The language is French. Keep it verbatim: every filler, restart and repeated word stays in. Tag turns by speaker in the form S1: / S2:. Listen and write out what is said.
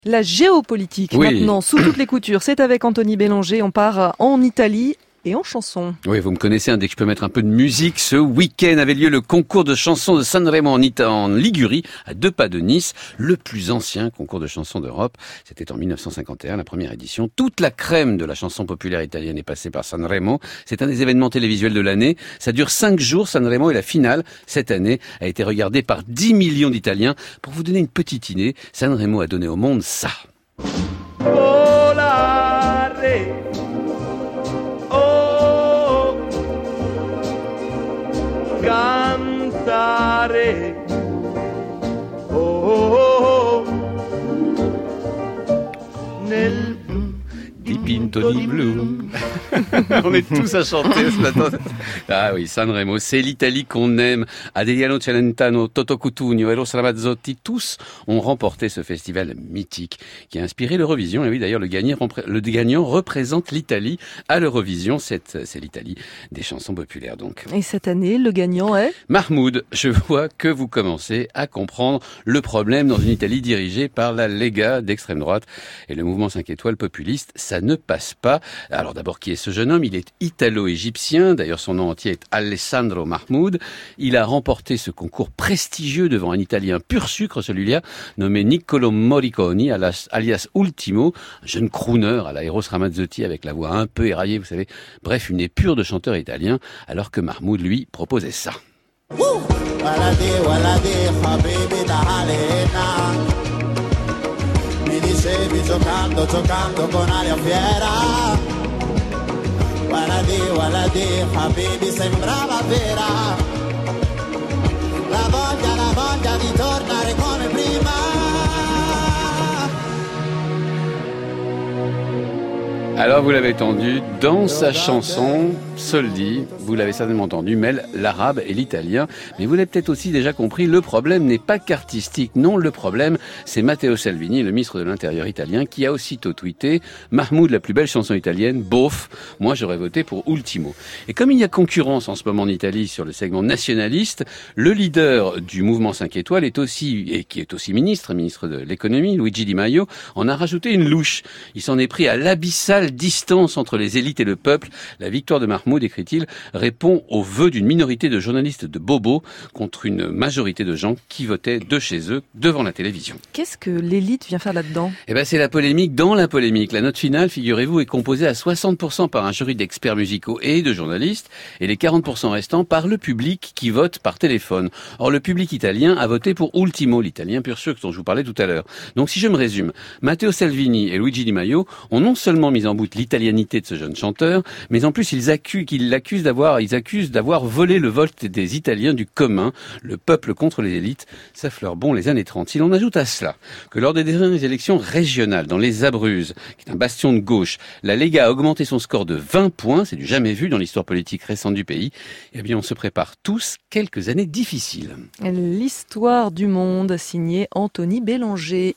S1: La géopolitique,
S2: oui.
S1: Maintenant, sous toutes les coutures, c'est avec Anthony Bélanger. On part en Italie et en chanson.
S2: Oui, vous me connaissez, hein, dès que je peux mettre un peu de musique. Ce week-end avait lieu le concours de chansons de Sanremo en, Ita- en Ligurie, à deux pas de Nice, le plus ancien concours de chansons d'Europe. C'était en mille neuf cent cinquante et un, la première édition. Toute la crème de la chanson populaire italienne est passée par Sanremo. C'est un des événements télévisuels de l'année. Ça dure cinq jours, Sanremo, et la finale, cette année, a été regardée par dix millions d'Italiens. Pour vous donner une petite idée, Sanremo a donné au monde ça.
S3: Volare. Oh, cantare. Oh, nel
S2: Pinto di Blue. On est tous à chanter ce matin. Ah oui, Sanremo, c'est l'Italie qu'on aime. Adriano Celentano, Toto Cutugno, Eros Ramazzotti, tous ont remporté ce festival mythique qui a inspiré l'Eurovision. Et oui, d'ailleurs, le gagnant, le gagnant représente l'Italie à l'Eurovision. C'est, c'est l'Italie des chansons populaires, donc.
S1: Et cette année, le gagnant est
S2: Mahmoud. Je vois que vous commencez à comprendre le problème dans une Italie dirigée par la Lega d'extrême droite et le mouvement cinq étoiles populiste. Ça ne passe pas. Alors d'abord, qui est ce jeune homme? Il est italo-égyptien. D'ailleurs, son nom entier est Alessandro Mahmoud. Il a remporté ce concours prestigieux devant un Italien pur sucre, celui-là, nommé Niccolo Morricone, alias, alias Ultimo, un jeune crooner à la Eros Ramazzotti avec la voix un peu éraillée, vous savez. Bref, une épure de chanteur italien, alors que Mahmoud, lui, proposait ça.
S4: Dicevi giocando, giocando con aria fiera. Waladi, waladi, habibi sembrava vera. La voglia, la voglia di tornare come prima.
S2: Alors vous l'avez entendu, dans sa chanson, Soldi, vous l'avez certainement entendu, mêle l'arabe et l'italien. Mais vous l'avez peut-être aussi déjà compris, le problème n'est pas qu'artistique. Non, le problème, c'est Matteo Salvini, le ministre de l'Intérieur italien, qui a aussitôt tweeté « Mahmoud, la plus belle chanson italienne, bof, moi j'aurais voté pour Ultimo ». Et comme il y a concurrence en ce moment en Italie sur le segment nationaliste, le leader du mouvement cinq étoiles est aussi, et qui est aussi ministre, ministre de l'économie, Luigi Di Maio, en a rajouté une louche. Il s'en est pris à l'abyssale distance entre les élites et le peuple. La victoire de Mahmoud, écrit-il, répond aux vœux d'une minorité de journalistes de bobos contre une majorité de gens qui votaient de chez eux devant la télévision.
S1: Qu'est-ce que l'élite vient faire là-dedans?
S2: Eh ben, c'est la polémique dans la polémique. La note finale, figurez-vous, est composée à soixante pour cent par un jury d'experts musicaux et de journalistes et les quarante pour cent restants par le public qui vote par téléphone. Or, le public italien a voté pour Ultimo, l'italien pur sucre dont je vous parlais tout à l'heure. Donc, si je me résume, Matteo Salvini et Luigi Di Maio ont non seulement mis en bout l'italianité de ce jeune chanteur, mais en plus ils accusent, qu'ils l'accusent d'avoir, ils accusent d'avoir volé le vote des Italiens du commun, le peuple contre les élites. Ça fleure bon les années trente. Si l'on ajoute à cela que lors des dernières élections régionales dans les Abruzzes, qui est un bastion de gauche, la Lega a augmenté son score de vingt points, c'est du jamais vu dans l'histoire politique récente du pays, eh bien on se prépare tous quelques années difficiles.
S1: L'histoire du monde, signé Anthony Bélanger.